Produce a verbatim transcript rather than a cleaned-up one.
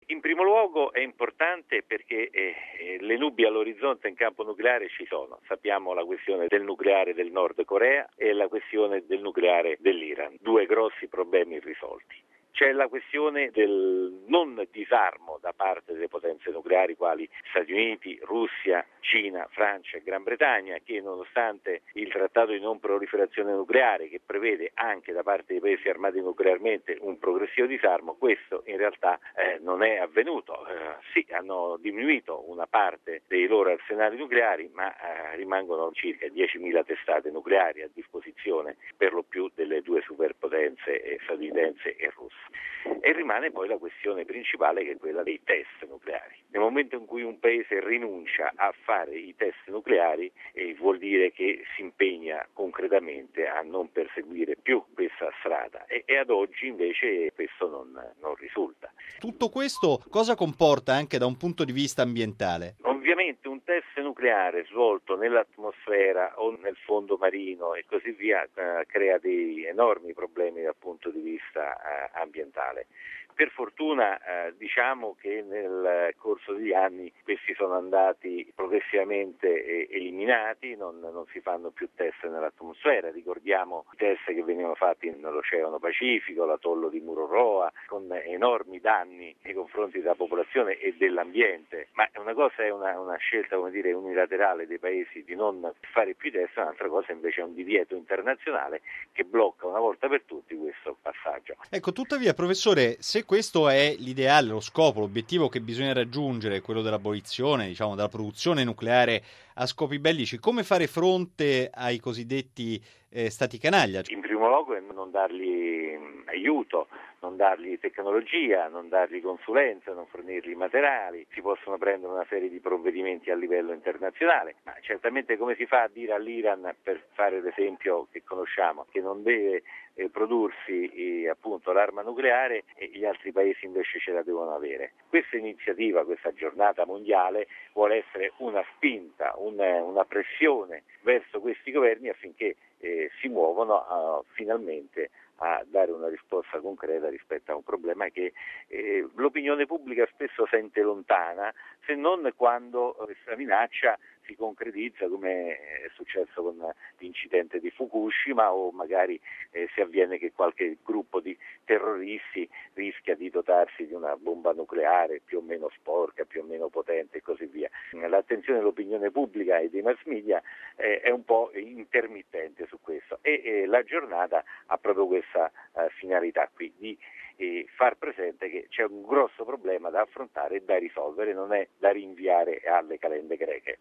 In primo luogo è importante perché eh, le nubi all'orizzonte in campo nucleare ci sono. Sappiamo la questione del nucleare del Nord Corea e la questione del nucleare dell'Iran, due grossi problemi irrisolti. C'è la questione del non disarmo da parte delle potenze nucleari quali Stati Uniti, Russia, Cina, Francia e Gran Bretagna, che nonostante il trattato di non proliferazione nucleare, che prevede anche da parte dei paesi armati nuclearmente un progressivo disarmo, questo in realtà eh, non è avvenuto. Eh, sì, hanno diminuito una parte dei loro arsenali nucleari, ma eh, rimangono circa diecimila testate nucleari a disposizione per lo più delle due superpotenze eh, statunitense e russe. E rimane poi la questione principale, che è quella dei test nucleari. Nel momento in cui un paese rinuncia a fare i test nucleari, eh, vuol dire che si impegna concretamente a non perseguire più questa strada e, e ad oggi invece questo non, non risulta. Tutto questo cosa comporta anche da un punto di vista ambientale? Ovviamente un test nucleare svolto nell'atmosfera o nel fondo marino e così via eh, crea dei enormi problemi dal punto di vista eh, ambientale. Per fortuna eh, diciamo che nel corso degli anni questi sono andati progressivamente eh, eliminati, non, non si fanno più test nell'atmosfera. Ricordiamo i test che venivano fatti nell'Oceano Pacifico, l'atollo di Mururoa, con enormi danni nei confronti della popolazione e dell'ambiente. Ma una cosa è una, una scelta, come dire, unilaterale dei paesi di non fare più test, un'altra cosa invece è un divieto internazionale che blocca una volta per tutti questo passaggio. Ecco, tuttavia, professore, se questo è l'ideale, lo scopo, l'obiettivo che bisogna raggiungere, quello dell'abolizione, diciamo, della produzione nucleare a scopi bellici, come fare fronte ai cosiddetti eh, stati canaglia? In primo luogo è non dargli mh, aiuto, non dargli tecnologia, non dargli consulenza, non fornirgli materiali. Si possono prendere una serie di provvedimenti a livello internazionale, ma certamente come si fa a dire all'Iran, per fare l'esempio che conosciamo, che non deve eh, prodursi eh, appunto l'arma nucleare e gli altri paesi invece ce la devono avere. Questa iniziativa, questa giornata mondiale vuole essere una spinta, un, una pressione verso questi governi affinché eh, si muovono uh, finalmente a dare una risposta concreta rispetto a un problema che eh, l'opinione pubblica spesso sente lontana, se non quando questa minaccia si concretizza, come è successo con l'incidente di Fukushima, o magari eh, si avviene che qualche gruppo di terroristi rischia di dotarsi di una bomba nucleare più o meno sporca, più o meno potente e così via. L'attenzione dell'opinione pubblica e dei mass media eh, è un po' intermittente su questo e eh, la giornata ha proprio questa eh, finalità qui di e far presente che c'è un grosso problema da affrontare e da risolvere, non è da rinviare alle calende greche.